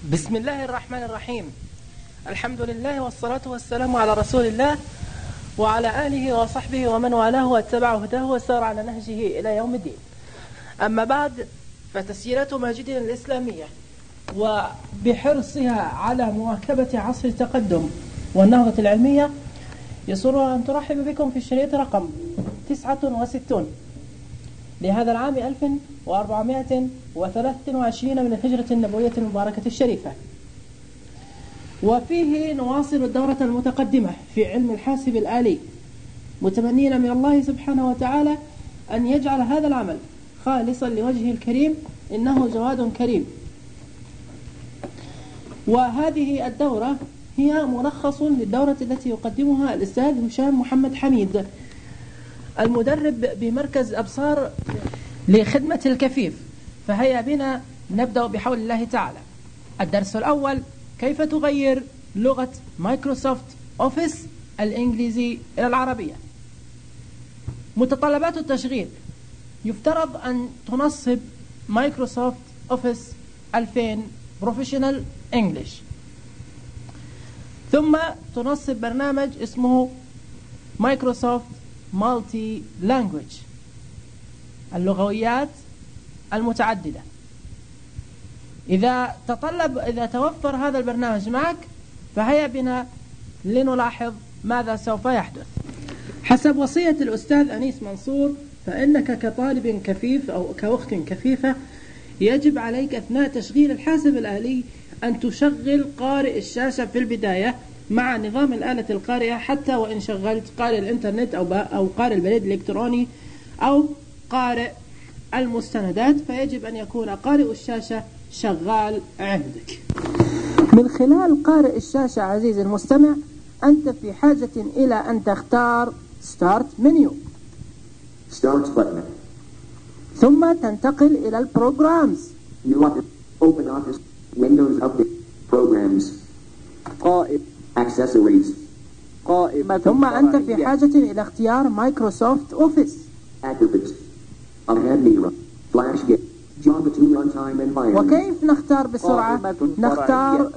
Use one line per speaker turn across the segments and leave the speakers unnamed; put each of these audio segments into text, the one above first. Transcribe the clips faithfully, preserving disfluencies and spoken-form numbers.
بسم الله الرحمن الرحيم. الحمد لله والصلاة والسلام على رسول الله وعلى آله وصحبه ومن والاه واتبع هداه وسار على نهجه إلى يوم الدين. أما بعد، فتسجيلات ماجدنا الإسلامية وبحرصها على مواكبة عصر التقدم والنهضة العلمية يسرها أن ترحب بكم في الشريط رقم تسعة وستون لهذا العام ألف وأربعمائة وثلاثة وعشرين من الهجرة النبوية المباركة الشريفة، وفيه نواصل الدورة المتقدمة في علم الحاسب الآلي، متمنين من الله سبحانه وتعالى أن يجعل هذا العمل خالصا لوجهه الكريم، إنه جواد كريم. وهذه الدورة هي ملخص للدورة التي يقدمها الأستاذ هشام محمد حميد، المدرب بمركز أبصار لخدمة الكفيف. فهيا بنا نبدأ بحول الله تعالى. الدرس الأول: كيف تغير لغة مايكروسوفت أوفيس الإنجليزي إلى العربية. متطلبات التشغيل: يفترض أن تنصب مايكروسوفت أوفيس ألفين بروفيشنال إنجليش، ثم تنصب برنامج اسمه مايكروسوفت مالتي لانجويج، اللغويات المتعددة. إذا تطلب إذا توفر هذا البرنامج معك، فهيا بنا لنلاحظ ماذا سوف يحدث. حسب وصية الأستاذ أنيس منصور، فإنك كطالب كفيف أو كأخت كفيفة يجب عليك أثناء تشغيل الحاسب الآلي أن تشغل قارئ الشاشة في البداية مع نظام الآلة القارئة، حتى وإن شغلت قارئ الإنترنت أو أو قارئ البريد الإلكتروني أو قارئ المستندات، فيجب أن يكون قارئ الشاشة شغال عندك. من خلال قارئ الشاشة عزيزي المستمع، أنت في حاجة إلى أن تختار ستارت منيو،
Start button.
ثم تنتقل إلى البروجرامز.
New Office, Open Office, Windows Update, Programs,
قائمة
Accessories,
قائمة
ثم أنت في
فرعية.
حاجة إلى اختيار مايكروسوفت أوفيس.
Attributes, Ahead Mira, Flash Get, Java to Runtime Environment.
وكيف نختار بسرعة؟
قائمة
نختار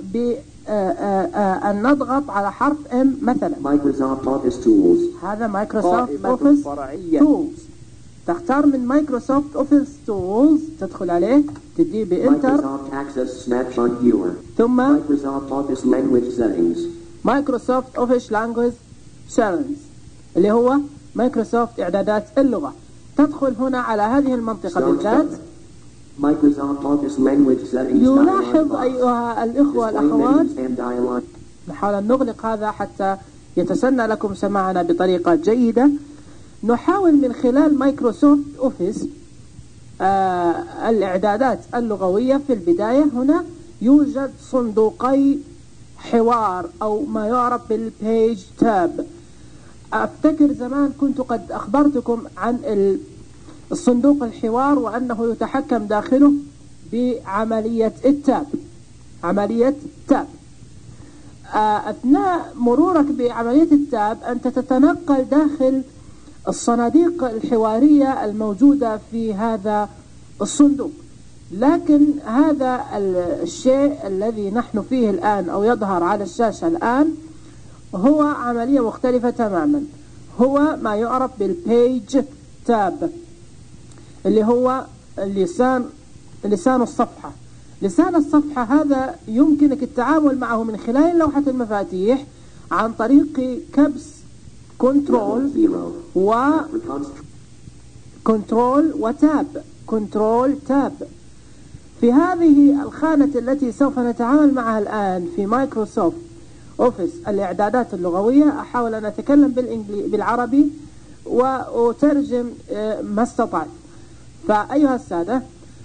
بأن نضغط على حرف M مثلا.
Microsoft Office Tools,
هذا مايكروسوفت
قائمة
أوفيس
فرعية.
تولز. تختار من مايكروسوفت أوفيس تولز، تدخل عليه، تديه بإنتر،
Microsoft Access Snapshot Viewer,
ثم
Microsoft Office Language Settings,
مايكروسوفت أوفيس لانجويج سيتنجز اللي هو مايكروسوفت إعدادات اللغة. تدخل هنا على هذه المنطقة
Start
بالذات.
button. Microsoft Office Language Settings.
يلاحظ
dialog box.
أيها الإخوة
Display
والأخوات،
menus and dialog.
نحاول أن نغلق هذا حتى يتسنى لكم سماعنا بطريقة جيدة. نحاول من خلال مايكروسوفت أوفيس آه الإعدادات اللغوية. في البداية هنا يوجد صندوقي حوار أو ما يعرف بالبيج تاب. أفتكر زمان كنت قد أخبرتكم عن الصندوق الحوار وأنه يتحكم داخله بعملية التاب، عملية تاب. أثناء مرورك بعملية التاب أنت تتنقل داخل الصناديق الحوارية الموجودة في هذا الصندوق، لكن هذا الشيء الذي نحن فيه الآن أو يظهر على الشاشة الآن هو عملية مختلفة تماما. هو ما يعرف بالبيج تاب، اللي هو لسان لسان الصفحة. لسان الصفحة هذا يمكنك التعامل معه من خلال لوحة المفاتيح عن طريق كبس كنترول
Zero.
و
Reconst-
كنترول وتاب، كنترول تاب. في هذه الخانة التي سوف نتعامل معها الآن في مايكروسوفت أوفيس الإعدادات اللغوية، أحاول أن أتكلم بالإنجلي... بالعربي وأترجم ما استطعت. فأيها السادة،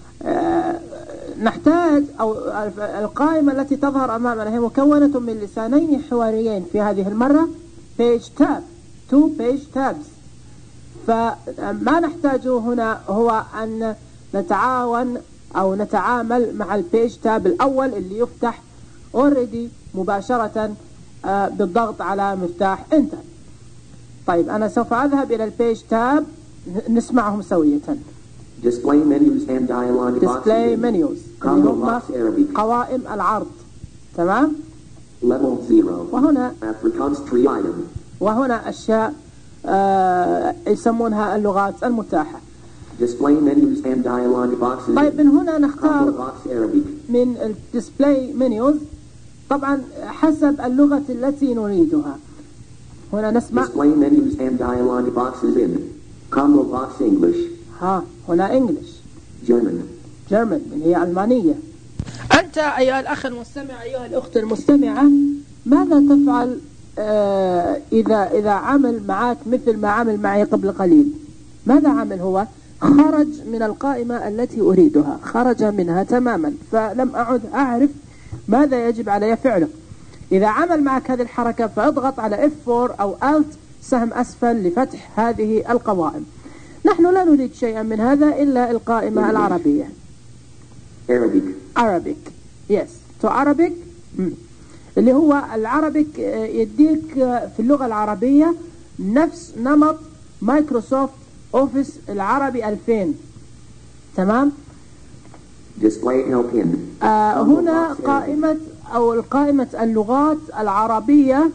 نحتاج أو القائمة التي تظهر أمامنا هي مكونة من لسانين حواريين في هذه المرة، page tab، two page tabs. فما نحتاجه هنا هو أن نتعاون أو نتعامل مع البيج تاب الأول اللي يفتح already مباشرة بالضغط على مفتاح انتر. طيب أنا سوف أذهب إلى البيج تاب، نسمعهم سوية.
Display menus and dialog boxes.
display menus اللي
Combo
هم
box Arabic.
قوائم العرض. تمام.
Level zero.
وهنا
Afrikaans tree item.
وهنا أشياء آه يسمونها اللغات المتاحة.
Display menus and dialog boxes.
طيب من هنا
Combo
نختار
box Arabic.
من الديسبلاي منيوز طبعا حسب اللغة التي نريدها. هنا نسمع
Display menus and dialog boxes in. Combo box English.
ها هنا انجلش
German.
جيرمان اللي هي ألمانية. أنت أيها الأخ المستمع أيها الأخت المستمعة ماذا تفعل آه إذا إذا عمل معك مثل ما عمل معي قبل قليل؟ ماذا عمل هو؟ خرج من القائمة التي أريدها، خرج منها تماما، فلم أعد أعرف ماذا يجب علي فعله. إذا عمل معك هذه الحركة فاضغط على إف فور أو ألت سهم أسفل لفتح هذه القوائم. نحن لا نريد شيئا من هذا إلا القائمة العربية.
Arabic.
Arabic. Yes. To Arabic. مم. اللي هو العربيك يديك في اللغة العربية نفس نمط مايكروسوفت أوفيس العربي ألفين. تمام.
Display help in.
آه هنا قائمة أو القائمة اللغات العربية،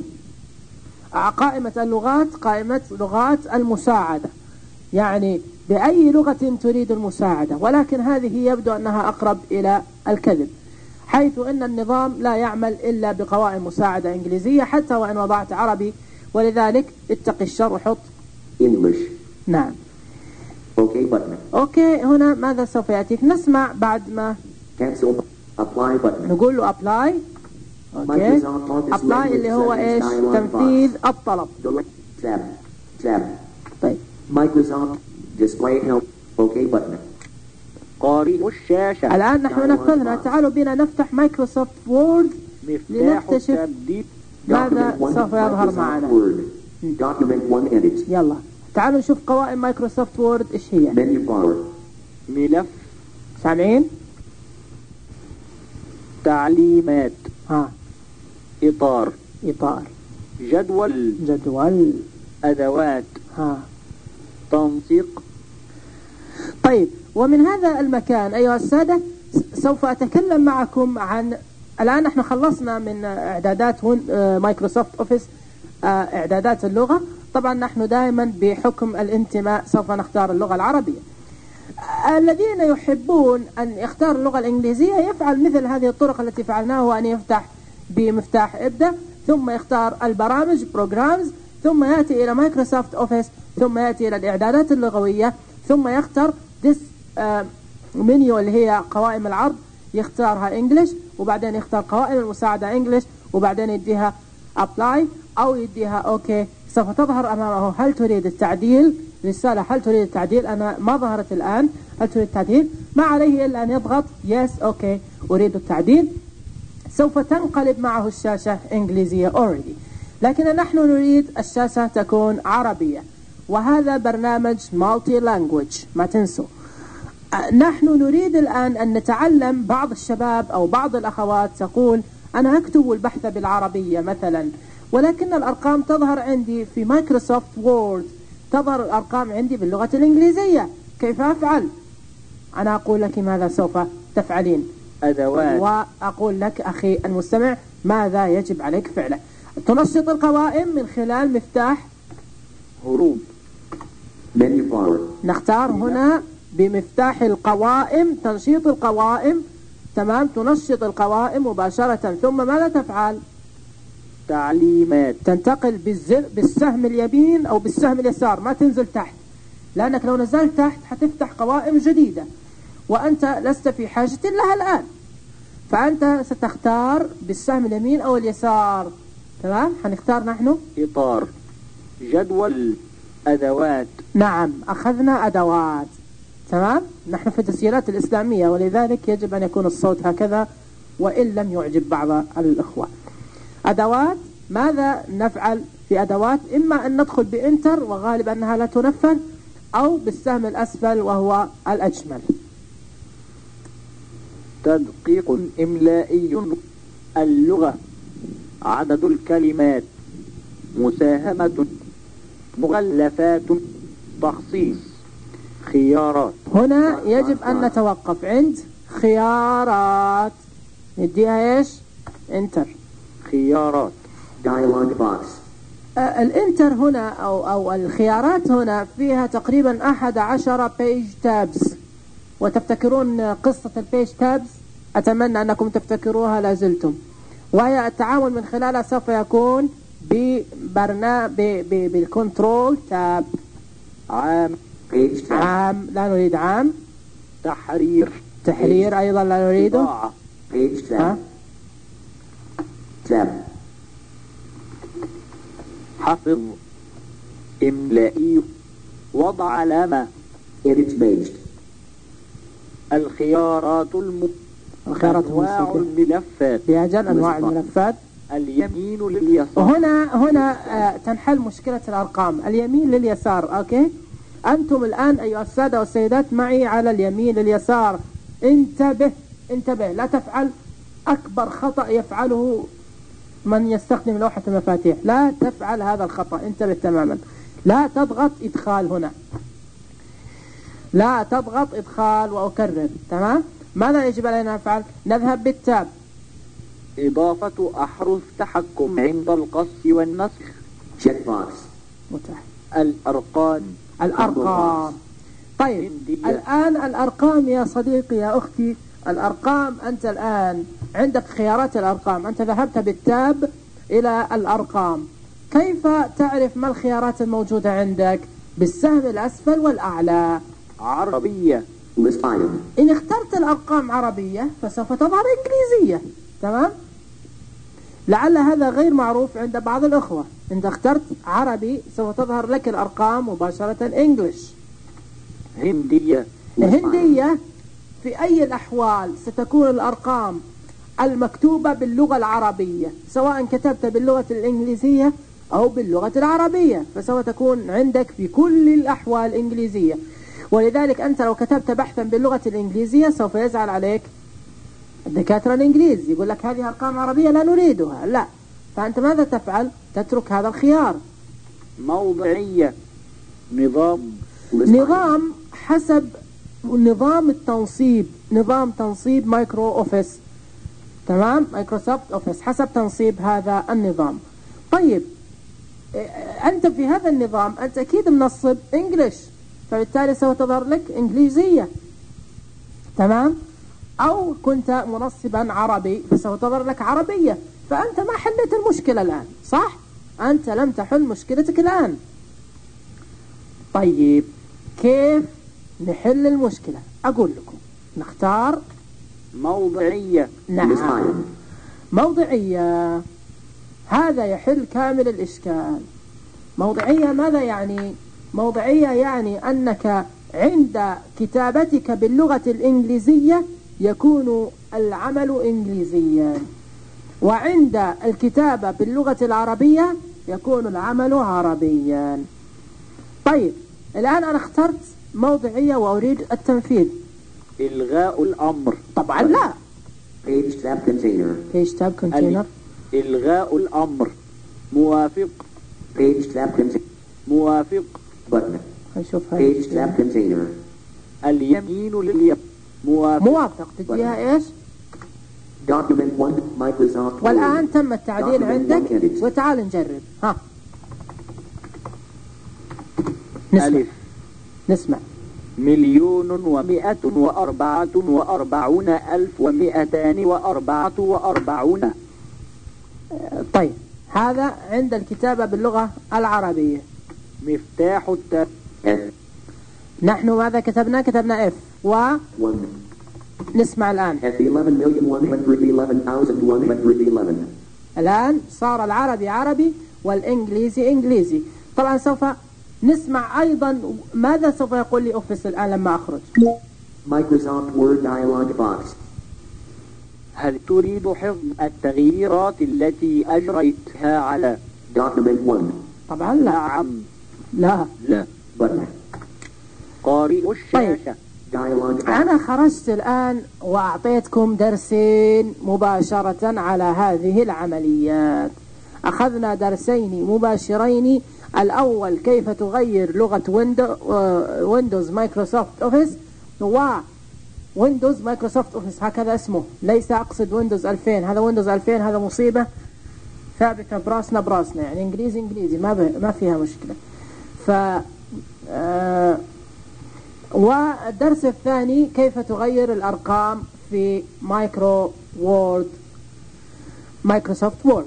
قائمة اللغات قائمة لغات المساعدة، يعني بأي لغة تريد المساعدة، ولكن هذه يبدو أنها أقرب إلى الكذب، حيث أن النظام لا يعمل إلا بقوائم مساعدة إنجليزية حتى وإن وضعت عربي، ولذلك اتقي الشر وحط
English.
نعم.
OK button.
أوكي هنا ماذا سوف يأتيك؟ نسمع بعد ما
Cancel. Apply button.
نقول له apply. أوكي apply اللي هو إيش؟ تنفيذ الطلب.
Tab. Tab.
طيب
Microsoft. Display help. OK button.
قارئ الشاشة.
الآن نحن نفذنا. تعالوا بنا نفتح مايكروسوفت وورد
مفتاح
لنكتشف
التبديل.
ماذا سوف يظهر معنا.
Document one edit.
يلا تعالوا نشوف قوائم مايكروسوفت وورد إيش هي.
Menu bar.
ملف
سامعين؟
تعليمات.
ها
إطار.
إطار.
جدول.
جدول.
أدوات.
ها
تنسيق.
طيب ومن هذا المكان أيها السادة سوف أتكلم معكم عن الآن نحن خلصنا من إعدادات مايكروسوفت أوفيس إعدادات اللغة. طبعا نحن دائما بحكم الانتماء سوف نختار اللغة العربية. الذين يحبون أن يختار اللغة الإنجليزية يفعل مثل هذه الطرق التي فعلناها، وأن يفتح بمفتاح ابدأ ثم يختار البرامج programs ثم يأتي إلى مايكروسوفت أوفيس ثم يأتي إلى الإعدادات اللغوية ثم يختار this منيو اللي هي قوائم العرض يختارها انجلش وبعدين يختار قوائم المساعدة انجلش وبعدين يديها apply أو يديها اوكي. سوف تظهر أمامه هل تريد التعديل، رسالة هل تريد التعديل. أنا ما ظهرت الآن هل تريد التعديل، ما عليه إلا أن يضغط yes اوكي أريد التعديل. سوف تنقلب معه الشاشة إنجليزية already، لكن نحن نريد الشاشة تكون عربية، وهذا برنامج مالتي لانجويج ما تنسوا. نحن نريد الآن أن نتعلم. بعض الشباب أو بعض الأخوات تقول أنا أكتب البحث بالعربية مثلا، ولكن الأرقام تظهر عندي في مايكروسوفت وورد تظهر الأرقام عندي باللغة الإنجليزية، كيف أفعل؟ أنا أقول لك ماذا سوف تفعلين،
أدوات،
وأقول لك أخي المستمع ماذا يجب عليك فعله. تنشط القوائم من خلال مفتاح
هروب.
نختار هنا بمفتاح القوائم تنشيط القوائم. تمام، تنشط القوائم مباشرة. ثم ماذا تفعل؟
تعليمات.
تنتقل بالزر بالسهم اليمين أو بالسهم اليسار، ما تنزل تحت، لأنك لو نزلت تحت حتفتح قوائم جديدة وأنت لست في حاجة لها الآن، فأنت ستختار بالسهم اليمين أو اليسار. تمام، حنختار نحن
إطار، جدول، أدوات.
نعم، أخذنا أدوات. تمام، نحن في التسجيلات الإسلامية ولذلك يجب أن يكون الصوت هكذا وإن لم يعجب بعض الإخوة. أدوات، ماذا نفعل في أدوات؟ إما أن ندخل بإنتر وغالب أنها لا تنفذ، أو بالسهم الأسفل وهو الأجمل.
تدقيق إملائي، اللغة، عدد الكلمات، مساهمة، مغلفات، تخصيص. خيارات.
هنا يجب أن نتوقف عند خيارات، نديها إيش؟ انتر.
خيارات.
Dialog box.
آه، الانتر هنا أو, أو الخيارات هنا فيها تقريبا أحد عشر بيج تابز، وتفتكرون قصة البيج تابز؟ أتمنى أنكم تفتكروها لازلتم، وهي التعامل من خلالها سوف يكون ببرنامج بالكنترول تاب.
عام.
Page tab.
عام لا نريد عام.
تحرير.
تحرير أيضا لا نريده.
طباعة.
Page
ها؟
tab. Tab.
حفظ. إملائي. وضع علامة.
Edit page.
الخيارات الم...
الخيارات
أنواع
الموسيقية.
الملفات.
يا جل أنواع الملفات.
اليمين لليسار.
وهنا هنا آه تنحل مشكلة الأرقام، اليمين لليسار. أوكي، أنتم الآن أيها السادة والسيدات معي على اليمين لليسار. انتبه انتبه، لا تفعل أكبر خطأ يفعله من يستخدم لوحة المفاتيح. لا تفعل هذا الخطأ، انتبه تماما. لا تضغط إدخال هنا، لا تضغط إدخال، وأكرر. تمام؟ ماذا يجب علينا نفعل؟ نذهب بالتاب.
إضافة أحرف تحكم عند القص والنسخ.
Checkbox.
متاح.
الأرقام.
الأرقام. طيب
هندية.
الآن الأرقام يا صديقي يا أختي، الأرقام أنت الآن عندك خيارات الأرقام، أنت ذهبت بالتاب إلى الأرقام. كيف تعرف ما الخيارات الموجودة عندك؟ بالسهم الأسفل والأعلى.
عربية.
List item.
إن اخترت الأرقام عربية فسوف تظهر إنجليزية. تمام؟ لعل هذا غير معروف عند بعض الأخوة. إن اخترت عربي سوف تظهر لك الأرقام مباشرة إنجليش.
هندية.
الهندية في أي الأحوال ستكون الأرقام المكتوبة باللغة العربية، سواء كتبت باللغة الإنجليزية أو باللغة العربية، فسوف تكون عندك في كل الأحوال إنجليزية. ولذلك أنت لو كتبت بحثا باللغة الإنجليزية سوف يزعل عليك الدكاترة الإنجليز، يقول لك هذه أرقام عربية لا نريدها. لا، فأنت ماذا تفعل؟ تترك هذا الخيار.
موضعية. نظام.
List
نظام حسب نظام التنصيب، نظام تنصيب مايكرو أوفيس. تمام؟ مايكروسوفت أوفيس حسب تنصيب هذا النظام. طيب أنت في هذا النظام أنت أكيد منصب إنجليش، فبالتالي سوف تظهر لك إنجليزية. تمام؟ أو كنت منصبا عربي فسوف تظهر لك عربية. فأنت ما حلت المشكلة الآن، صح؟ أنت لم تحل مشكلتك الآن. طيب كيف نحل المشكلة؟ أقول لكم نختار
موضعية.
List
نعم
item.
موضعية. هذا يحل كامل الإشكال. موضعية ماذا يعني؟ موضعية يعني أنك عند كتابتك باللغة الإنجليزية يكون العمل إنجليزيا، وعند الكتابة باللغة العربية يكون العمل عربيا. طيب الآن أنا اخترت موضعية وأريد التنفيذ.
إلغاء الأمر.
طبعا لا.
Page tab container.
page tab container.
إلغاء الأمر. موافق.
Page tab container.
موافق.
Button.
نشوف
Page
هذه
tab container.
اليمين لليسار. موافق.
موافق تديها إيش؟
Document one. Microsoft.
والآن
Word.
تم التعديل
Document
عندك،
one edit.
وتعال نجرب. ها نسمع
ألف.
نسمع.
مليون ومئة وأربعة وأربعون ألف ومئتان وأربعة وأربعون.
طيب هذا عند الكتابة باللغة العربية.
مفتاح التاب.
F.
نحن ماذا كتبنا؟ كتبنا F. ونسمع
one.
الآن.
F eleven million one hundred eleven thousand one hundred eleven.
الآن صار العربي عربي والإنجليزي إنجليزي. طبعا سوف نسمع أيضا ماذا سوف يقول لي أوفيس الآن لما أخرج.
Microsoft Word dialog box.
هل تريد حفظ التغييرات التي أجريتها على
Document one.
طبعا لا.
نعم.
لا.
لا.
Button.
قارئ الشاشة.
Dialog box.
أنا خرجت الآن وأعطيتكم درسين مباشرة على هذه العمليات. أخذنا درسين مباشرين الأول كيف تغير لغة ويندو ويندوز مايكروسوفت أوفيس، وويندوز مايكروسوفت أوفيس هكذا اسمه، ليس أقصد ويندوز ألفين. هذا ويندوز ألفين هذا مصيبة ثابتة براسنا براسنا، يعني إنجليزي إنجليزي ما ما فيها مشكلة. ف آه والدرس الثاني كيف تغير الأرقام في مايكرو وورد مايكروسوفت وورد.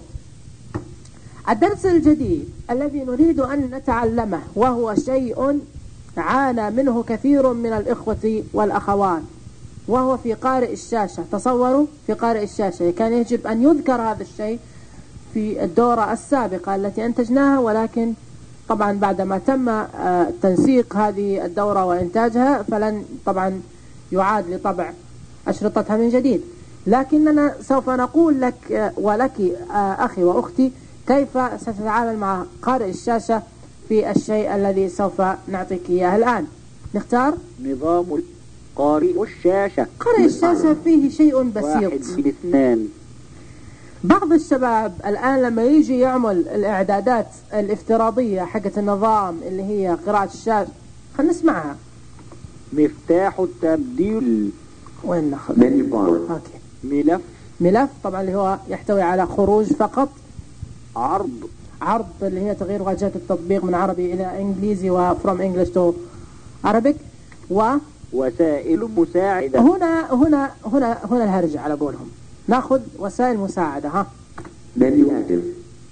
الدرس الجديد الذي نريد أن نتعلمه وهو شيء عانى منه كثير من الإخوة والأخوات، وهو في قارئ الشاشة. تصوروا في قارئ الشاشة، كان يجب أن يذكر هذا الشيء في الدورة السابقة التي أنتجناها، ولكن طبعا بعدما تم تنسيق هذه الدورة وإنتاجها فلن طبعا يعاد لطبع أشرطتها من جديد. لكننا سوف نقول لك ولك أخي وأختي كيف ستتعامل مع قارئ الشاشة في الشيء الذي سوف نعطيك إياه الآن. نختار
نظام قارئ الشاشة.
قارئ الشاشة فيه شيء بسيط،
واحد باثنان.
بعض الشباب الآن لما يجي يعمل الإعدادات الافتراضية حقة النظام اللي هي قراءة الشاشة، خلينا نسمعها.
مفتاح التبديل.
وين ناخذ؟
أوكي.
ملف.
ملف طبعا اللي هو يحتوي على خروج فقط.
عرض.
عرض اللي هي تغيير واجهة التطبيق من عربي إلى إنجليزي و from English to Arabic. و
وسائل مساعدة.
هنا هنا هنا هنا الهرجة على قولهم. ناخذ وسائل مساعدة. ها
Menu active.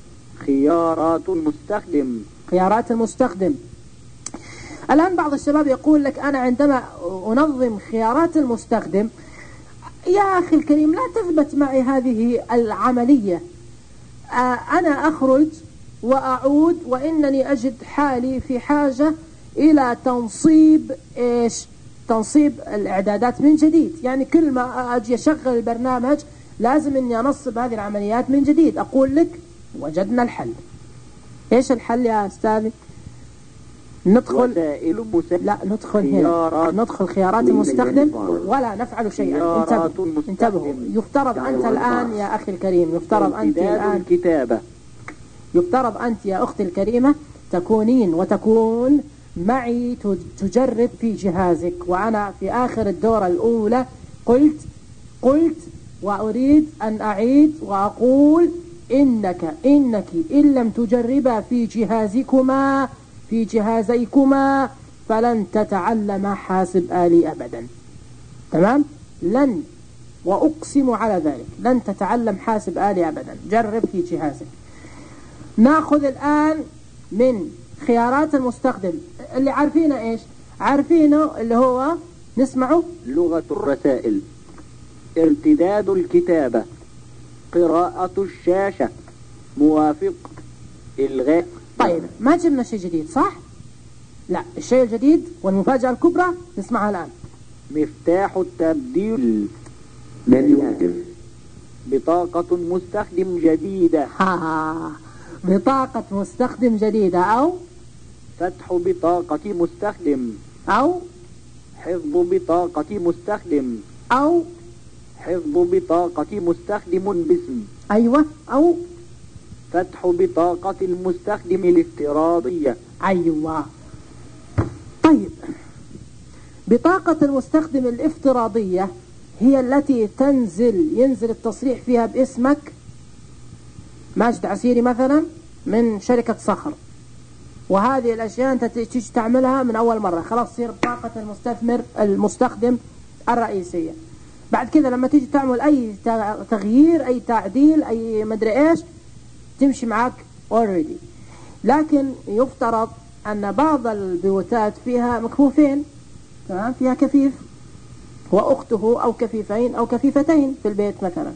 خيارات المستخدم.
خيارات المستخدم. الآن بعض الشباب يقول لك أنا عندما أنظم خيارات المستخدم، يا أخي الكريم لا تثبت معي هذه العملية. أنا أخرج وأعود وإنني أجد حالي في حاجة إلى تنصيب إيش؟ تنصيب الإعدادات من جديد. يعني كل ما أجي أشغل البرنامج لازم إني أنصب هذه العمليات من جديد. أقول لك وجدنا الحل. إيش الحل يا أستاذي؟ ندخل لا ندخل هنا ندخل خيارات المستخدم ولا نفعل شيئا. انتبهوا انتبهوا يفترض أنت الآن يا أخي الكريم، يفترض أنت الآن
الكتابة.
يفترض أنت يا أختي الكريمة تكونين وتكون معي تجرب في جهازك. وأنا في آخر الدورة الأولى قلت قلت وأريد أن أعيد وأقول إنك إنك إن لم تجربا في جهازكما في جهازيكما فلن تتعلم حاسب آلي أبدا. تمام؟ لن، وأقسم على ذلك لن تتعلم حاسب آلي أبدا. جرب في جهازك. ناخذ الآن من خيارات المستخدم اللي عارفينه. إيش عارفينه؟ اللي هو نسمعه.
لغة الرسائل، ارتداد الكتابة، قراءة الشاشة، موافق، إلغاء.
طيب ما جبنا شيء جديد صح؟ لا، الشيء الجديد والمفاجأة الكبرى نسمعها الآن.
مفتاح التبديل.
Menu active.
بطاقة مستخدم جديدة.
ها بطاقة مستخدم جديدة، أو
فتح بطاقة مستخدم،
أو
حفظ بطاقة مستخدم،
أو
حفظ بطاقة مستخدم باسم.
أيوة، أو
فتح بطاقة المستخدم الافتراضية.
أيوة. طيب بطاقة المستخدم الافتراضية هي التي تنزل ينزل التصريح فيها باسمك ماجد عسيري مثلا من شركة صخر، وهذه الأشياء أنت تيجي تعملها من أول مرة، خلاص تصير بطاقة المستثمر المستخدم الرئيسية. بعد كذا لما تيجي تعمل أي تغيير أي تعديل أي مدري إيش تمشي معك already. لكن يفترض أن بعض البيوتات فيها مكفوفين، تمام، فيها كفيف وأخته أو كفيفين أو كفيفتين في البيت مثلا،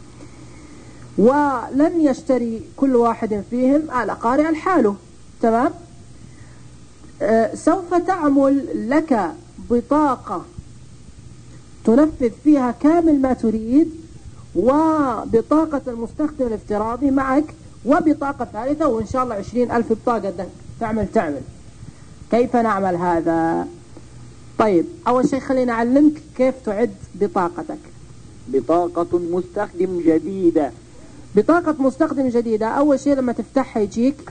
ولن يشتري كل واحد فيهم آلة قارئة لحاله. تمام. آه سوف تعمل لك بطاقة تنفذ فيها كامل ما تريد، وبطاقة المستخدم الافتراضي معك، وبطاقة ثالثة، وإن شاء الله عشرين ألف بطاقة تعمل تعمل. كيف نعمل هذا؟ طيب أول شيء خلينا أعلمك كيف تعد بطاقتك.
بطاقة مستخدم جديدة.
بطاقة مستخدم جديدة أول شيء لما تفتحها يجيك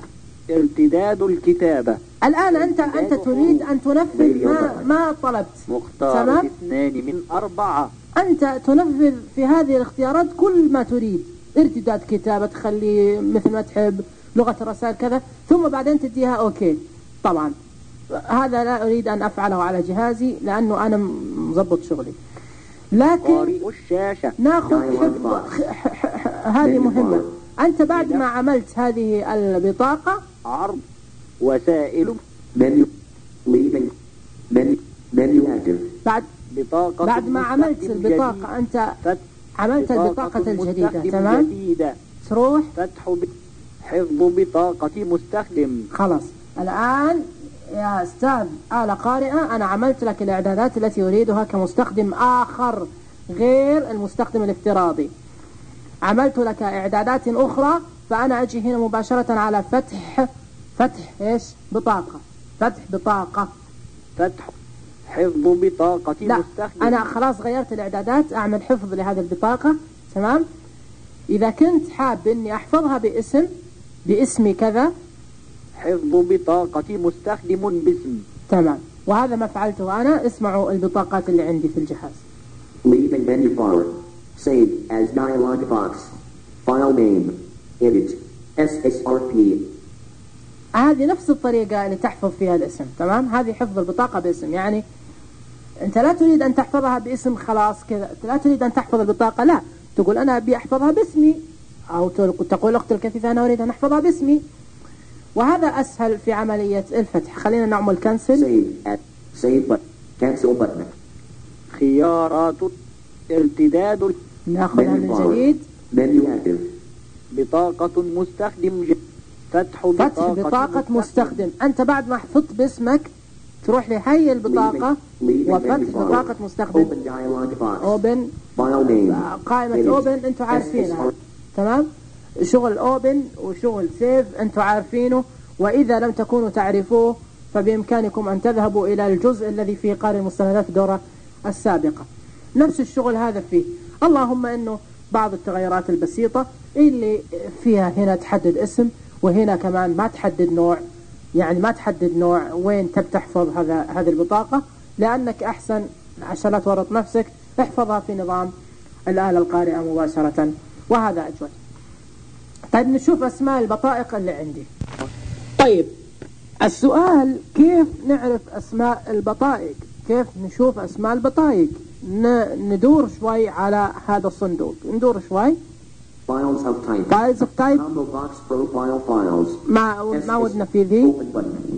ارتداد الكتابة.
الآن أنت أنت تريد أن تنفذ ما ما طلبت.
مختار
تمام؟
اثنان من أربعة.
أنت تنفذ في هذه الاختيارات كل ما تريد، ارتداد كتابة تخليه مثل ما تحب، لغة الرسائل كذا، ثم بعدين تديها أوكي. طبعا هذا لا أريد أن أفعله على جهازي لأنه أنا مضبط شغلي، لكن
قارئ الشاشة.
ناخذ حفظ هذه مهمة. أنت بعد ما عملت هذه البطاقة
عرض وسائل
Menu. Leaving. Menu. Menu active.
بعد
بطاقة
بعد ما عملت
مستخدم
البطاقة
جديد.
أنت
فتح
عملت
بطاقة
البطاقة الجديدة،
مستخدم
تمام؟
جديدة.
تروح
فتح ب... حفظ بطاقة مستخدم.
خلاص. الآن يا أستاذ آلة قارئة أنا عملت لك الإعدادات التي أريدها كمستخدم آخر غير المستخدم الافتراضي. عملت لك إعدادات أخرى، فأنا أجي هنا مباشرة على فتح فتح إيش بطاقة فتح بطاقة
فتح حفظ بطاقة
لا
مستخدم.
أنا خلاص غيرت الإعدادات، أعمل حفظ لهذه البطاقة. تمام. إذا كنت حاب إني أحفظها باسم باسمي كذا،
حفظ بطاقة مستخدم باسم.
تمام. وهذا ما فعلته أنا. اسمعوا البطاقات اللي عندي في الجهاز.
Leaving menu bar. Save as dialog box. File name. Edit. S S R P.
هذه نفس الطريقة اللي تحفظ فيها الاسم. تمام. هذه حفظ البطاقة باسم، يعني أنت لا تريد أن تحفظها باسم خلاص كذا، لا تريد أن تحفظ البطاقة، لا تقول أنا أبي أحفظها باسمي، أو تقول أخت الكثيفة أنا أريد أن أحفظها باسمي، وهذا أسهل في عملية الفتح. خلينا نعمل كنسل.
Save at. Save button. Cancel button.
خيارات ارتداد
نأخذها من
Menu bar.
جديد.
Menu active.
بطاقة مستخدم ج... فتح
فتح
بطاقة,
بطاقة مستخدم. أنت بعد ما حفظت باسمك تروح لهي البطاقة
Leaving- leaving
وفتح
menu bar.
بطاقة مستخدم.
Open dialog box.
أوبن
File name.
قائمة
Edit.
أوبن أنتوا عارفينها.
S S R.
تمام. شغل أوبن وشغل سيف أنتوا عارفينه، وإذا لم تكونوا تعرفوه فبإمكانكم أن تذهبوا إلى الجزء الذي فيه قارئ المستندات في الدورة السابقة. نفس الشغل هذا فيه، اللهم أنه بعض التغيرات البسيطة اللي فيها هنا تحدد اسم، وهنا كمان ما تحدد نوع، يعني ما تحدد نوع وين تب تحفظ هذا هذه البطاقة، لأنك أحسن عشان لا تورط نفسك احفظها في نظام الآلة القارئة مباشرة، وهذا أجود. طيب نشوف أسماء البطائق اللي عندي. طيب السؤال كيف نعرف أسماء البطائق؟ كيف نشوف أسماء البطائق؟ ندور شوي على هذا الصندوق، ندور شوي.
Files of type.
Files of type.
Combo box profile files.
ما ما ودنا في ذي.
Open button.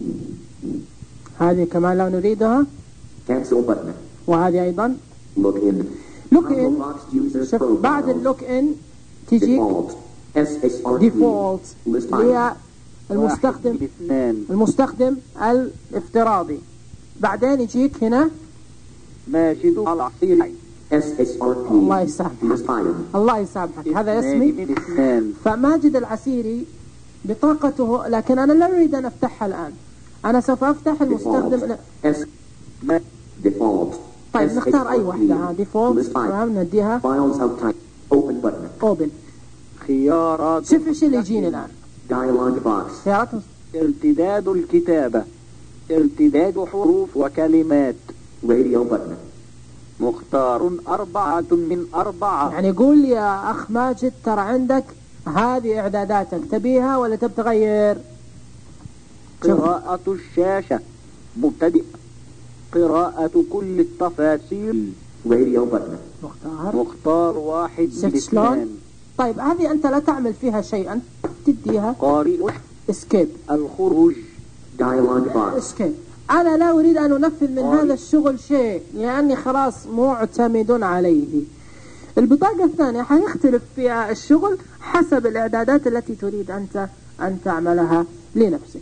هذه كمان لو نريدها.
Cancel button.
وهذه أيضا.
Look in.
Look
Combo
in.
box users
شوف بعد
profiles.
اللوك إن تجي
Default. S S R P.
ديفولت
List
اللي هي
item.
المستخدم
واحد اثنان.
المستخدم الافتراضي. بعدين يجيك هنا
ماجد العصيري.
S S R P.
الله يسامحك.
List item.
الله يسامحك هذا
اثنان
اسمي.
من اثنان.
فماجد العسيري بطاقته، لكن أنا لا أريد أن أفتحها الآن، أنا سوف أفتح المستخدم.
Default. S.
ما-
Default.
طيب
S S
نختار أي
R P.
واحدة. ها ديفولت.
List item.
تمام نديها
Files of type. Open button.
أوبن.
خيارات
شوف إيش اللي يجيني الآن.
Dialog box.
خيارات
ارتداد الكتابة. ارتداد حروف وكلمات.
Radio button.
مختار أربعة من أربعة.
يعني قول يا أخ ماجد ترى عندك هذه إعداداتك، تبيها ولا تبي تغير؟ شوف.
قراءة الشاشة. مبتدئ. قراءة كل التفاصيل.
Radio button.
مختار.
مختار واحد من
شفت شلون؟
اثنان.
طيب هذه أنت لا تعمل فيها شيئا، تديها
قارئ
اسكيب.
الخروج.
Dialog box.
اسكيب. أنا لا أريد أن أنفذ من
طيب.
هذا الشغل شيء، لأني خلاص معتمد عليه. البطاقة الثانية حيختلف فيها الشغل حسب الإعدادات التي تريد أنت أن تعملها لنفسك.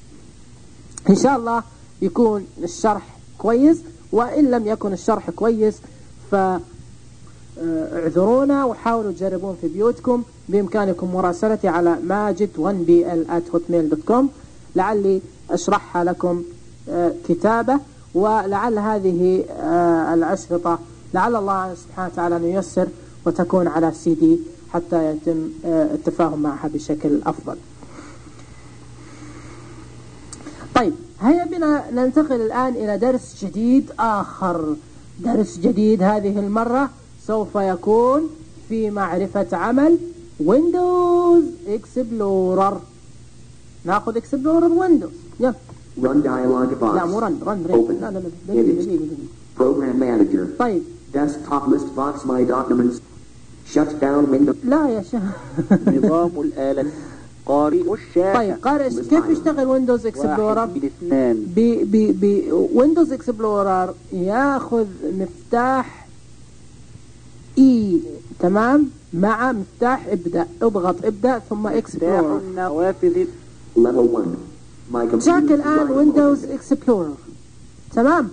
إن شاء الله يكون الشرح كويس، وإن لم يكن الشرح كويس فاعذرونا وحاولوا تجربون في بيوتكم. بإمكانكم مراسلتي على ماجد واحد بي إل آت هوتميل دوت كوم لعلي أشرحها لكم كتابة، ولعل هذه الأشرطة لعل الله سبحانه وتعالى أن ييسر وتكون على سي دي حتى يتم التفاهم معها بشكل أفضل. طيب هيا بنا ننتقل الآن إلى درس جديد آخر. درس جديد هذه المرة سوف يكون في معرفة عمل ويندوز إكسبلورر. نأخذ إكسبلورر ويندوز. يلا.
Run dialog box.
لا مو رن رن
Open.
لا لا لا
Edit.
دقيقة دقيقة دقيقة.
Program manager.
طيب
Desktop list box my documents. Shut down window.
لا يا شيخ.
نظام الآلة قارئ الشاشة.
طيب قارئ كيف يشتغل ويندوز إكسبلورر؟
واحد من اثنان.
ب ب ب ويندوز إكسبلورر ياخذ مفتاح إي تمام مع مفتاح ابدأ. اضغط ابدأ ثم
مفتاح
إكسبلورر.
النوافذ.
Level one. My computer.
جاك الآن ويندوز إكسبلورر تمام.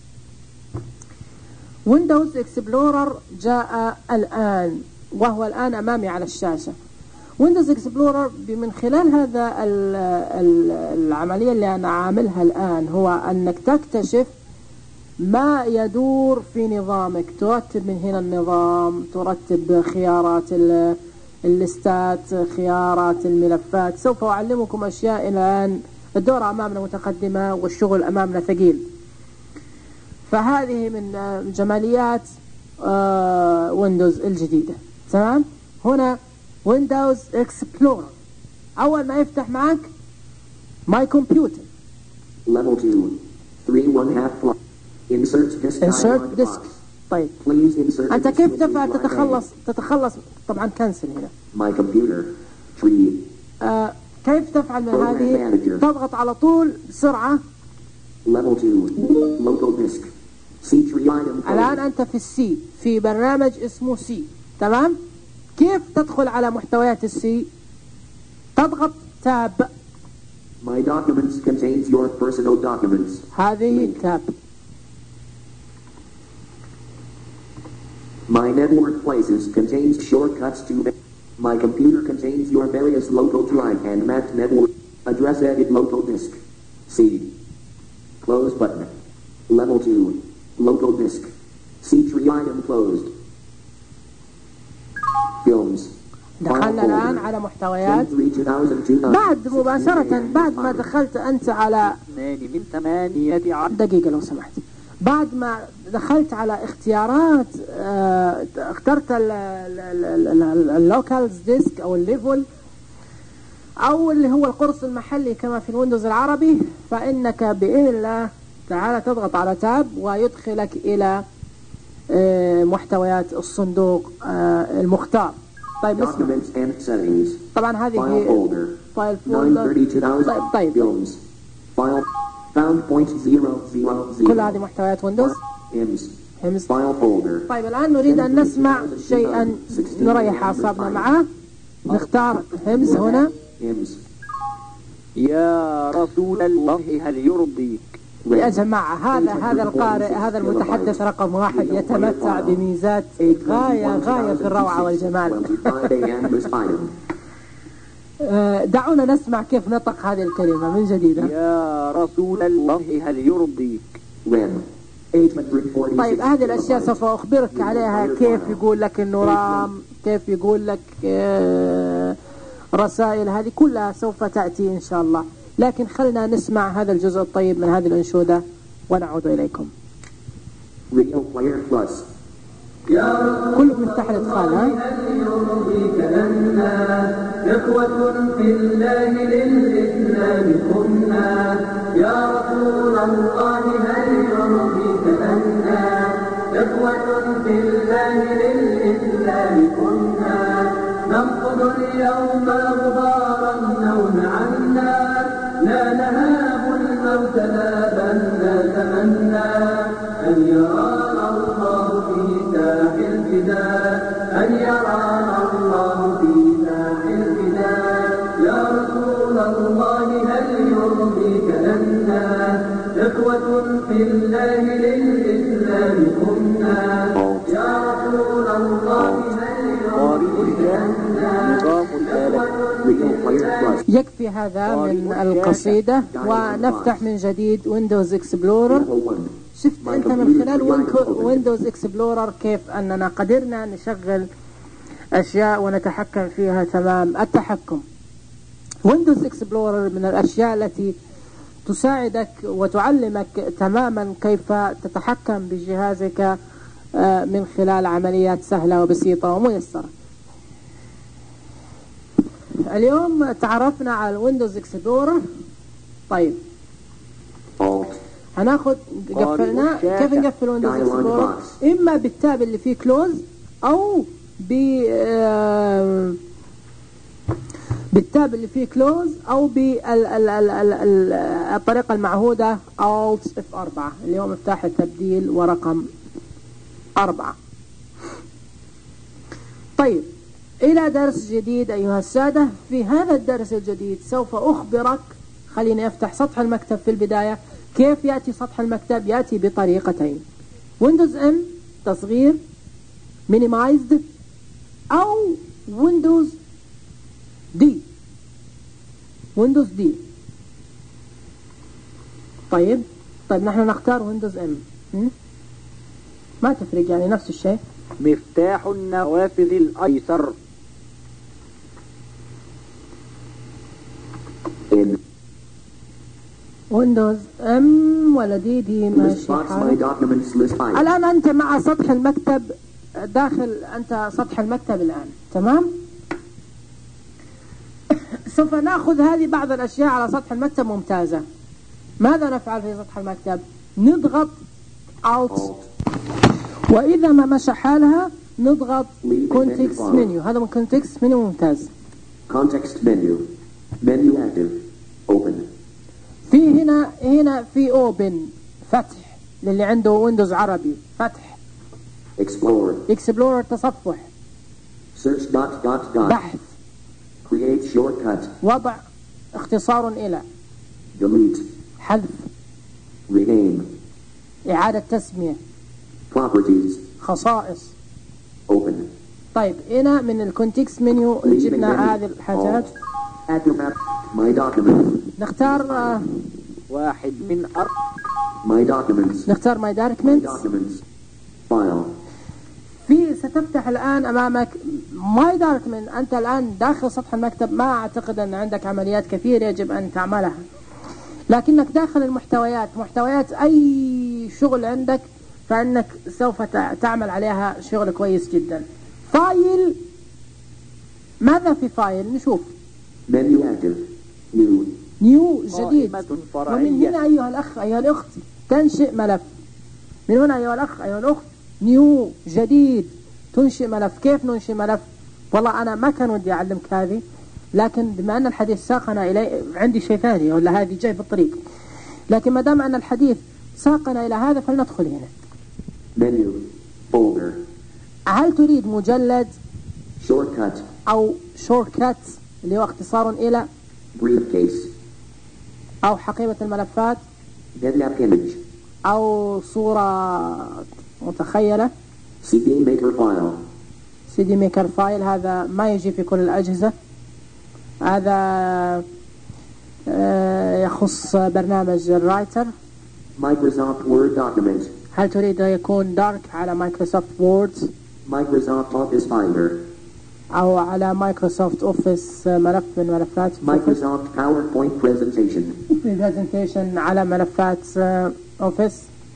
ويندوز إكسبلورر جاء الآن وهو الآن أمامي على الشاشة. ويندوز إكسبلورر من خلال هذا ال ال العملية اللي أنا عاملها الآن هو أنك تكتشف ما يدور في نظامك. ترتب من هنا النظام، ترتب خيارات الليستات، خيارات الملفات. سوف أعلمكم أشياء الآن. الدورة أمامنا متقدمة والشغل أمامنا ثقيل. فهذه من جماليات ويندوز الجديدة تمام. هنا ويندوز إكسبلورر أول ما يفتح معك ماي كمبيوتر.
Level two. Three one half plus. Insert disk.
Insert
dialog
disk.
box.
طيب
Please insert.
أنت
a
كيف
disk
تفعل
into my
تتخلص
bag.
تتخلص طبعا كنسل هنا.
My computer. Tree.
آه كيف تفعل من
Program
هذه؟
manager.
تضغط على طول بسرعة.
Level two. Local disk. See tree item.
الآن
code.
أنت في السي في برنامج اسمه سي تمام. كيف تدخل على محتويات السي؟ تضغط تاب.
My documents contains your personal documents.
هذه تاب.
My network places contains shortcuts to. My computer contains your various local drive and mapped network. Address edit local disk. C. Close button. Level two. Local disk. See tree item closed. Films.
دخلنا الآن على محتويات.
two thousand two.
بعد مباشرة بعد ما دخلت أنت على
اثنان من ثمانية عشر.
دقيقة لو سمحت. بعد ما دخلت على اختيارات اه اخترت اللوكالز ديسك أو الليفل أو اللي هو القرص المحلي كما في الويندوز العربي، فإنك بإذن الله تعالى تضغط على تاب ويدخلك إلى اه محتويات الصندوق اه المختار. طيب اسمع.
Documents and settings.
طبعا هذه
File folder.
فايل
nine
فولدر.
thirty-two thousand.
طيب, طيب.
Films. File. Found point zero zero zero.
كل هذه محتويات ويندوز.
Ims.
همز.
File folder.
طيب الآن نريد أن نسمع شيئا نريح أعصابنا معه. نختار همز هنا.
Ims.
يا رسول الله هل يرضيك.
يا جماعة هذا هذا القارئ هذا المتحدث رقم واحد يتمتع بميزات غاية غاية في الروعة والجمال. دعونا نسمع كيف نطق هذه الكلمة من جديد.
يا رسول الله هل يرضيك.
طيب هذه الأشياء سوف أخبرك عليها. كيف يقول لك إنه رام، كيف يقول لك رسائل، هذه كلها سوف تأتي إن شاء الله. لكن خلنا نسمع هذا الجزء الطيب من هذه الأنشودة ونعود إليكم. كلكم يفتح الإدخال ها؟
إخوة في الله للإسلام كنا يا رسول الله هل يرضيك أنا إخوة في الله للإسلام كنا نرقد اليوم غبار النوم عنا لا نهاب الموت لا بل نتمنى أن يرانا الله في ساح الفداء أن يرانا الله في ساح الفداء يا رسول الله هل يرضيك أنا إخوة في الله للإسلام كنا يا رسول الله هل يرضيك أنا
نظام الآلة.
يكفي هذا من القصيدة ونفتح من جديد ويندوز إكسبلورر. شفت أنت من خلال ويندوز إكسبلورر كيف أننا قدرنا نشغل أشياء ونتحكم فيها تمام التحكم. ويندوز إكسبلورر من الأشياء التي تساعدك وتعلمك تماما كيف تتحكم بجهازك من خلال عمليات سهلة وبسيطة وميسرة. اليوم تعرفنا على الويندوز اكسبلورر. طيب هناخد قفلنا كيف نقفل ويندوز اكسبلورر، اما بالتاب اللي فيه كلوز او ب بالتاب اللي فيه كلوز او بالطريقة المعهودة Alt اف أربعة اللي هو مفتاح التبديل ورقم أربعة. طيب إلى درس جديد أيها السادة. في هذا الدرس الجديد سوف أخبرك، خليني أفتح سطح المكتب في البداية. كيف يأتي سطح المكتب؟ يأتي بطريقتين: ويندوز M تصغير minimized أو ويندوز دي ويندوز دي. طيب طيب نحن نختار ويندوز M، ما تفرق يعني نفس الشيء.
مفتاح النوافذ الأيسر.
ويندوز ام ولا دي دي ماشي حالك. الآن أنت مع سطح المكتب، داخل أنت سطح المكتب الآن، تمام؟ سوف نأخذ هذه بعض الأشياء على سطح المكتب ممتازة. ماذا نفعل في سطح المكتب؟ نضغط Alt، وإذا ما مشى حالها نضغط Context Menu. هذا من Context Menu ممتاز.
Context Menu Menu Active Open.
في هنا هنا في Open فتح للي عنده ويندوز عربي، فتح.
Explorer
Explorer تصفح.
Search dot dot dot
بحث.
Create shortcut.
وضع اختصار إلى.
Delete
حذف.
Rename
إعادة تسمية.
Properties
خصائص.
Open.
طيب هنا من الكونتكست منيو جبنا هذه الحاجات.
My documents.
نختار آه
واحد من أر
My documents.
نختار My
My
Documents.
documents. File.
في ستفتح الآن أمامك My Document. أنت الآن داخل سطح المكتب، ما أعتقد أن عندك عمليات كثيرة يجب أن تعملها، لكنك داخل المحتويات، محتويات أي شغل عندك فإنك سوف تعمل عليها شغل كويس جدا. فايل، ماذا في فايل؟ نشوف.
Menu active. New.
نيو جديد. ومن هنا أيها الأخ أيها الأخت تنشئ ملف. من هنا أيها الأخ أيها الأخت نيو جديد تنشئ ملف. كيف ننشئ ملف؟ والله أنا ما كان ودي أعلمك هذه، لكن بما أن الحديث ساقنا إليه عندي شيء ثاني، ولا هذه جاي في الطريق، لكن ما دام أن الحديث ساقنا إلى هذا فلندخل هنا.
Menu. Folder.
هل تريد مجلد
Shortcut.
أو شورت اللي هو اختصار إلى
Briefcase.
أو حقيبة الملفات
NetApp image.
أو صورة متخيلة
سي دي Maker file.
سي دي ميكر فايل؟ هذا ما يجي في كل الأجهزة، هذا يخص برنامج الرايتر.
Microsoft Word document.
هل تريد يكون دارك على مايكروسوفت وورد
Microsoft Office Finder.
أو على مايكروسوفت أوفيس ملف من ملفات
Microsoft PowerPoint presentation.
presentation على ملفات أوفيس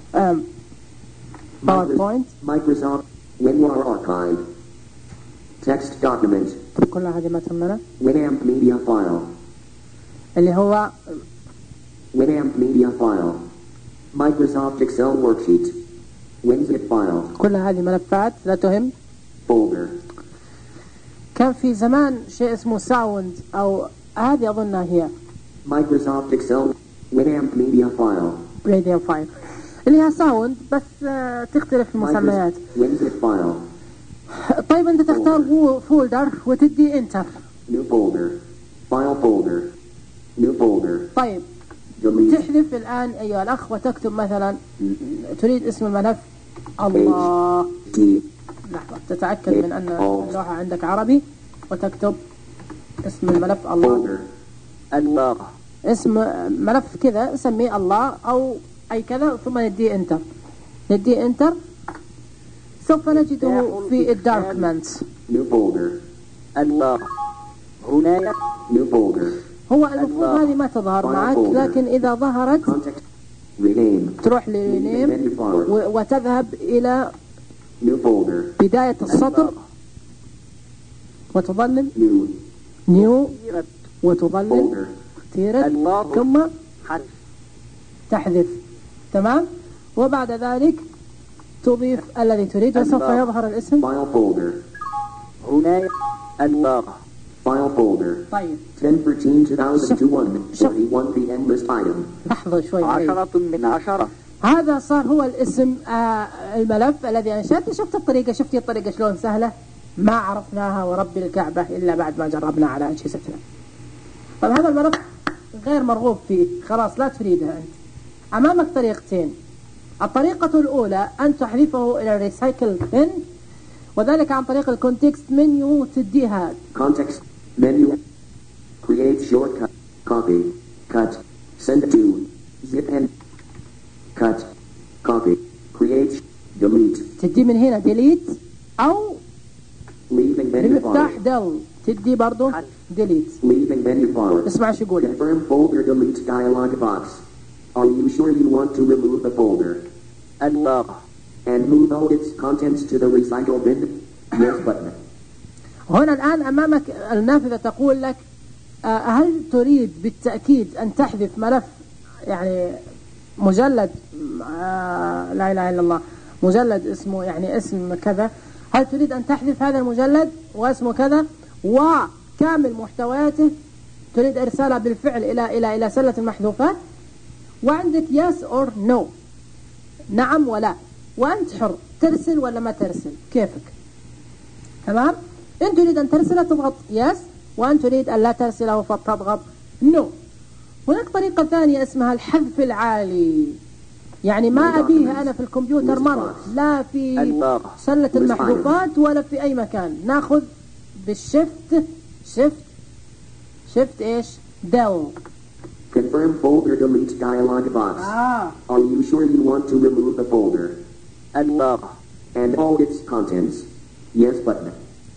باوربوينت.
Microsoft WinRAR archive. Text document.
كل هذه ما تهمنا.
Winamp media file.
اللي هو
Winamp media file. Microsoft Excel worksheet. WinZip file.
كل هذه ملفات لا تهم.
Folder.
كان في زمان شيء اسمه ساوند، أو هذه أظنها هي
Microsoft Excel Winamp media file.
راديو فايل اللي هي ساوند، بس تختلف المسميات.
WinZip file.
طيب أنت تختار فولدر وتدي انتر.
New folder. File folder. New folder.
طيب
Delete.
تحذف الآن أيها الأخ وتكتب مثلا تريد اسم الملف الله.
T.
لحظة تتأكد من أن اللوحة عندك عربي وتكتب اسم الملف الله.
Folder.
الله.
اسم ملف كذا سميه الله أو أي كذا، ثم ندي انتر. ندي انتر سوف نجده في الدوكيومنت.
New folder.
الله. هنا
New folder.
هو المفروض هذه ما تظهر معك، لكن إذا ظهرت تروح لرينيم وتذهب إلى بداية السطر وتظلل نيو وتظلل تيرت ثم تحذف. تمام. وبعد ذلك تضيف الذي تريد وسوف يظهر الاسم.
هنا الباقة
File folder.
طيب
ten thirteen two thousand to one forty-one p m list item.
لحظة شوي.
عشرة من عشرة.
هذا صار هو الاسم آه الملف الذي أنشأته. شفت الطريقة شفتي الطريقة شلون سهلة، ما عرفناها ورب الكعبة إلا بعد ما جربنا على أجهزتنا. طيب هذا الملف غير مرغوب فيه، خلاص لا تريدها أنت. أمامك طريقتين. الطريقة الأولى أن تحذفه إلى الريسايكل بن، وذلك عن طريق الكونتكست منيو. تديها
context menu, create shortcut, copy, cut, send to, zip and cut, copy, create, delete.
تدي من هنا delete أو
leaving menu
بمفتاح
bar.
دل تدي برضو delete.
leaving menu bar.
اسمع شو يقول.
confirm folder delete dialog box. Are you sure you want to remove the folder?
الباقة
and move all its contents to the recycle bin? Yes button.
هنا الآن أمامك النافذة تقول لك هل تريد بالتأكيد أن تحذف ملف يعني مجلد آه لا إله إلا الله مجلد اسمه يعني اسم كذا، هل تريد أن تحذف هذا المجلد واسمه كذا وكامل محتوياته، تريد إرسالها بالفعل إلى إلى إلى سلة المحذوفات، وعندك yes or no نعم ولا، وأنت حر ترسل ولا ما ترسل كيفك. تمام. إن تريد أن ترسله تضغط yes، وأن تريد أن لا ترسله فتضغط no. هناك طريقة ثانية اسمها الحذف العالي، يعني ما أبيه أنا في الكمبيوتر مرة لا في سلة المحذوفات ولا في أي مكان، ناخذ بالشفت شفت شفت إيش دل.
confirm folder delete dialog box.
آه.
Are you sure you want to remove the folder
الباقة
and all its contents? Yes button.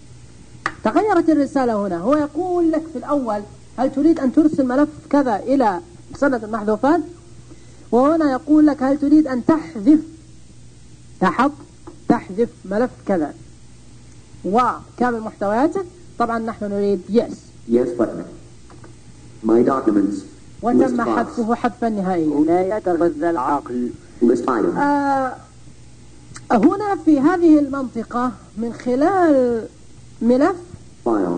تغيرت الرسالة هنا. هو يقول لك في الأول هل تريد أن ترسل ملف كذا إلى سلة المحذوفات، وهنا يقول لك هل تريد أن تحذف تحط تحذف ملف كذا وكامل محتوياته. طبعا نحن نريد yes.
Yes button. My documents.
وتم حذفه حذفا نهائيا.
هنا يتغذى العقل.
List item.
آه هنا في هذه المنطقة من خلال ملف
File.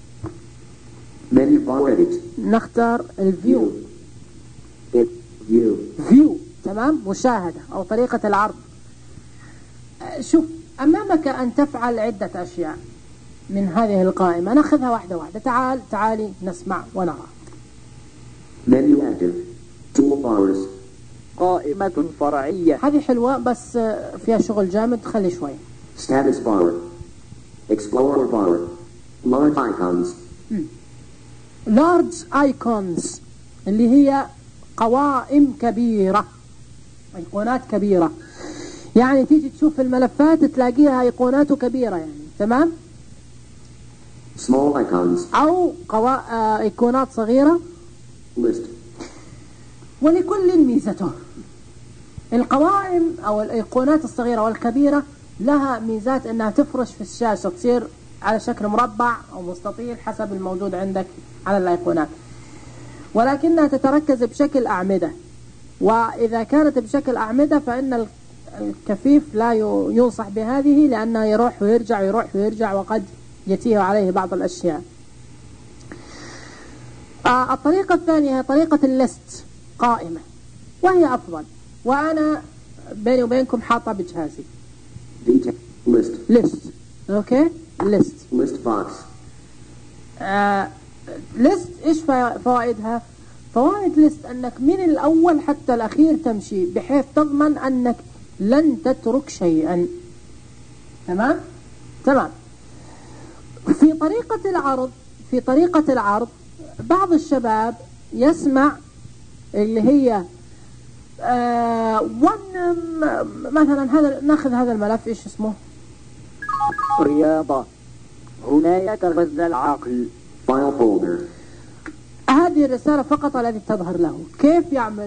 Menu bar edit.
نختار الفيو.
It. View.
فيو. تمام. مشاهدة أو طريقة العرض. آه شوف أمامك أن تفعل عدة أشياء من هذه القائمة، نأخذها واحدة واحدة. تعال تعالي نسمع ونرى.
Menu active. Toolbars.
قائمة فرعية.
هذه حلوة بس فيها شغل جامد، خلي شوي.
Status bar. Explorer bar. Large icons.
Large icons اللي هي قوائم كبيرة، أيقونات كبيرة، يعني تيجي تشوف الملفات تلاقيها أيقونات كبيرة يعني. تمام.
Small icons.
أو قوا... أيقونات صغيرة.
List.
ولكل ميزته. القوائم أو الأيقونات الصغيرة والكبيرة لها ميزات أنها تفرش في الشاشة، تصير على شكل مربع أو مستطيل حسب الموجود عندك على الأيقونات، ولكنها تتركز بشكل أعمدة، وإذا كانت بشكل أعمدة فإن الكفيف لا ينصح بهذه لأنه يروح ويرجع يروح ويرجع وقد يتيه عليه بعض الأشياء. آه الطريقة الثانية هي طريقة الليست، قائمة، وهي أفضل، وأنا بيني وبينكم حاطة بجهازي.
List.
ليست. أوكي. ليست.
List box.
آه ليست إيش فوائدها؟ فوائد ليست أنك من الأول حتى الأخير تمشي بحيث تضمن أنك لن تترك شيئا. تمام؟ تمام. في طريقة العرض في طريقة العرض بعض الشباب يسمع اللي هي آه ون مثلا هذا، ناخذ هذا الملف ايش اسمه؟
رياضة. هنا يتغذى العقل.
File folder.
هذه هذه الرسالة فقط التي تظهر له. كيف يعمل؟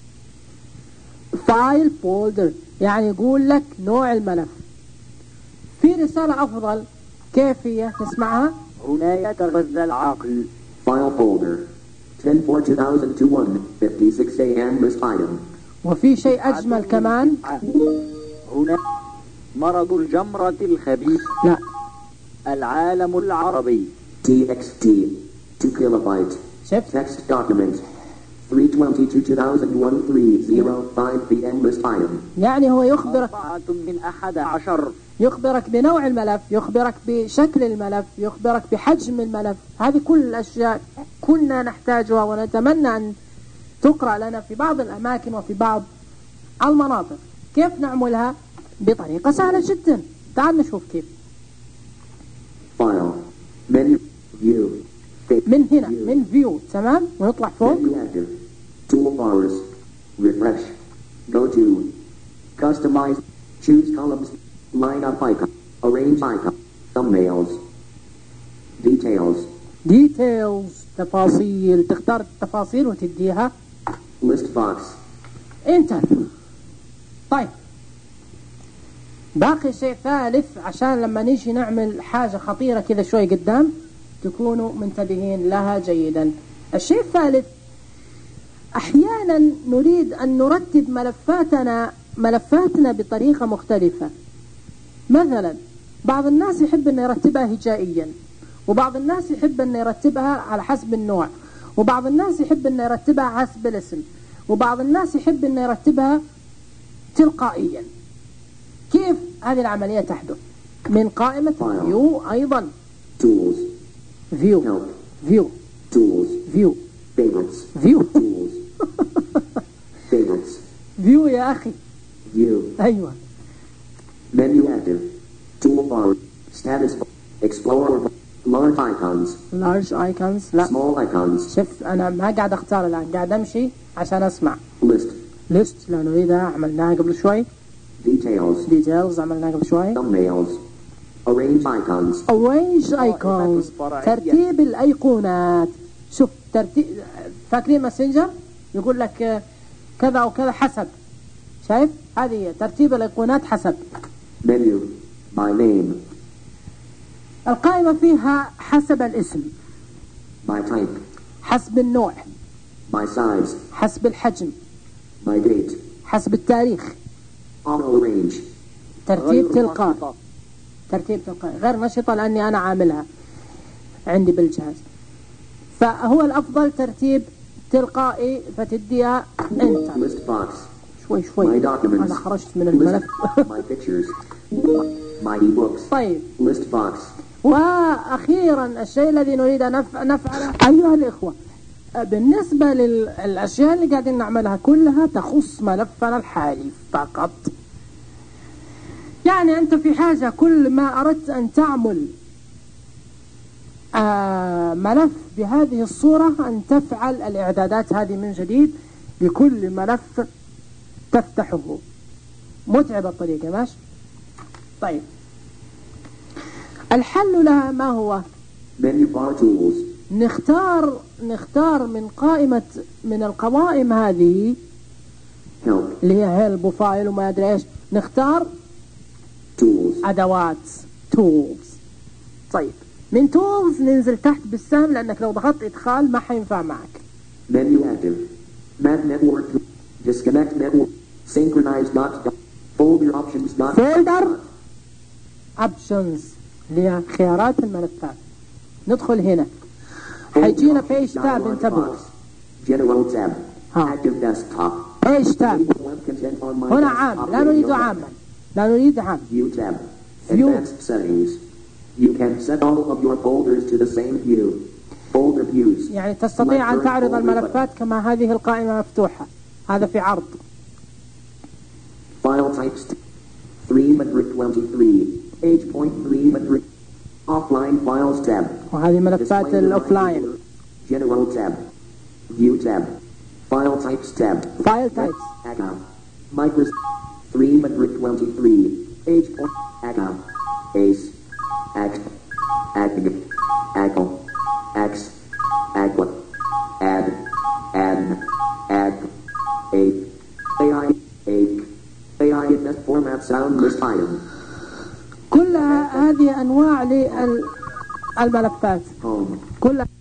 فايل فولدر، يعني يقول لك نوع الملف. في رسالة أفضل، كيف هي؟ تسمعها؟
هنا يتغذى العقل.
File folder. ten four two thousand to one fifty-six a m list item.
وفي شيء أجمل كمان.
هنا مرض الجمرة الخبيث.
لا.
العالم العربي.
txt two kilobyte.
شفت؟
Text document. three twenty-two two thousand one three oh five p m list item.
يعني هو يخبرك
أربعة من أحد عشر.
يخبرك بنوع الملف، يخبرك بشكل الملف، يخبرك بحجم الملف. هذه كل الأشياء كنا نحتاجها ونتمنى أن تقرأ لنا في بعض الأماكن وفي بعض المناطق. كيف نعملها؟ بطريقة سهلة جدا. تعال نشوف كيف.
File. Menu. View.
من هنا من فيو، تمام، ونطلع فوق.
Menu active. Toolbars. Refresh. Go to. Customize. Choose columns. Line up icon. Arrange icon. Thumbnails. Details.
details تفاصيل، تختار التفاصيل وتديها
List box.
انتر. طيب باقي شيء ثالث عشان لما نيجي نعمل حاجة خطيرة كذا شوي قدام تكونوا منتبهين لها جيدا. الشيء الثالث، أحيانا نريد أن نرتب ملفاتنا ملفاتنا بطريقة مختلفة. مثلا بعض الناس يحب أن يرتبها هجائيا، وبعض الناس يحب أن يرتبها على حسب النوع، وبعض الناس يحب أن يرتبها حسب الاسم، وبعض الناس يحب أن يرتبها تلقائيا. كيف هذه العملية تحدث؟ من قائمة فيو أيضا.
Tools.
فيو
Help.
فيو
Tools.
فيو
Favorites.
فيو
Tools. Favorites.
فيو يا أخي.
View.
أيوة.
Menu active. Toolbar. Status. Explorer. Large icons.
large icons. لا.
Small icons.
شوف أنا ما قاعد أختار الآن، قاعد أمشي عشان أسمع.
List.
list لا نريدها، عملناها قبل شوي.
Details.
details عملناها قبل شوي.
Thumbnails. Arrange icons.
arrange icons ترتيب الأيقونات. شوف ترتيب، فاكرين ماسنجر يقول لك كذا أو كذا حسب، شايف؟ هذه هي ترتيب الأيقونات حسب.
Menu. My name.
القائمة فيها حسب الاسم،
My type.
حسب النوع،
My size.
حسب الحجم،
My date.
حسب التاريخ.
Auto arrange.
ترتيب تلقائي. ترتيب تلقائي غير نشطة لأني أنا عاملها عندي بالجهاز، فهو الأفضل ترتيب تلقائي فتديها انتر.
List box.
شوي شوي أنا خرجت من الملف.
My pictures. My e-books.
طيب
List box.
وأخيرا الشيء الذي نريد أن نفعله أيها الإخوة، بالنسبة للأشياء اللي قاعدين نعملها كلها تخص ملفنا الحالي فقط. يعني أنت في حاجة كل ما أردت أن تعمل آه ملف بهذه الصورة أن تفعل الإعدادات هذه من جديد لكل ملف تفتحه. متعبة الطريقة، ماشي؟ طيب الحل لها ما هو؟
Menu bar tools.
نختار نختار من قائمة من القوائم هذه
Help.
اللي هي هيلب وفايل وما أدري إيش، نختار
Tools.
أدوات tools. طيب من tools ننزل تحت بالسهم لأنك لو ضغطت إدخال ما حينفع معك.
Menu active. Map network. Disconnect network. Synchronize dot. Folder options dot.
folder options اللي هي خيارات الملفات. ندخل هنا حيجينا page tab. انتبهوا.
General tab.
ها.
Active desktop.
page tab هنا عام، لا نريد عاما، لا نريد عام.
View tab.
View.
Advanced settings. You can set all of your folders to the same view. Folder views.
يعني تستطيع أن تعرض الملفات كما هذه القائمة مفتوحة. هذا في عرض.
File types. three twenty-three. H point three Madrid. Offline files tab.
وهذه ملفات الأوفلاين.
General tab. View tab. File types tab.
File types.
A C A. Microsoft. three twenty-three. H point. A C A. Ace. Act. Ag. Aggle. Ax. Agwa. add, add, add, eight, A I, eight, A I in this format sound list item.
كلها هذه أنواع للملفات
Home.
كلها